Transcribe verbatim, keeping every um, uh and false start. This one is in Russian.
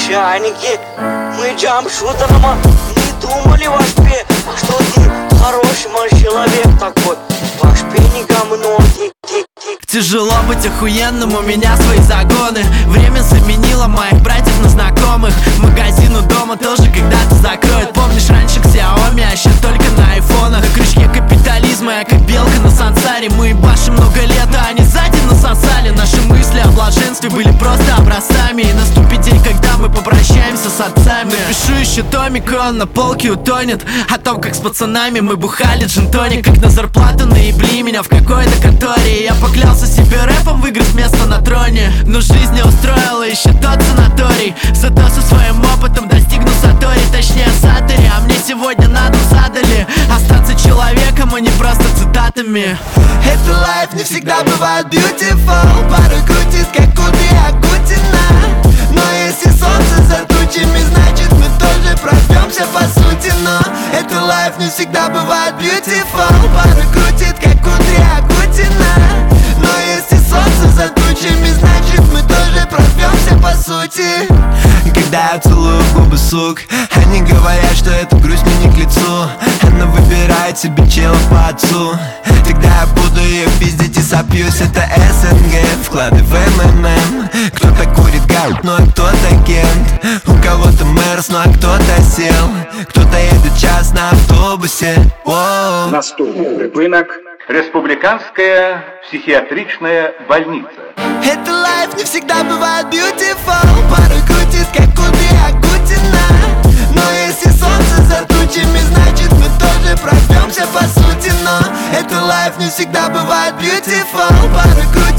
начальники. Мы джамшутерама не думали ваш пе, что ты хороший мой человек такой. Ваш пе не говно, тик-тик-тик. Тяжело быть охуенным, у меня свои загоны. Время заменило моих братьев на знакомых. Магазин у дома тоже когда-то закроют. Помнишь, раньше Xiaomi, а сейчас только на айфонах. На крючке капитализма, я как белка на сансаре. Мы башим много лет, а они сзади насосали. Наши мысли о блаженстве были просто образцами. И наступит день, когда мы попрощаемся с отцами. Напишу еще томик, и он на полке утонет. О том, как с пацанами мы бухали джин-тоник. Как на зарплату наебли меня в какой-то конторе. Я поклялся себе рэпом выиграть место на троне. Но жизнь не устроила еще тот санаторий. Зато со своим опытом достигну сатори, точнее сатори. А мне сегодня на дом задали остаться человеком, а не просто цитатами. Это лайф не всегда бывает beautiful. Порой крутит, как куды Агутина. Но если солнце за тучами, значит мы тоже прорвемся по сути. Но это лайф не всегда бывает beautiful. Порой крутит, как куды Агутина. Но если солнце за тучами, значит мы тоже прорвемся по сути. Когда я целую губы, сук, они говорят, что эта грусть мне не к лицу. Она выбирает себе чела по отцу. Тогда я буду ее пиздить и сопьюсь. Это эс эн гэ, вклады в эм эм эм. Кто-то курит гаут, ну а кто-то агент. У кого-то мэрс, ну а кто-то сел. Кто-то едет час на автобусе. Воу. Наступний ринок. Республиканская психиатричная больница. Это лайф не всегда бывает beautiful. Порой крутит, как куды Агутина. Но если солнце за тучами, значит мы тоже прорвемся по сути. Но это лайф не всегда бывает beautiful. Порой крутит,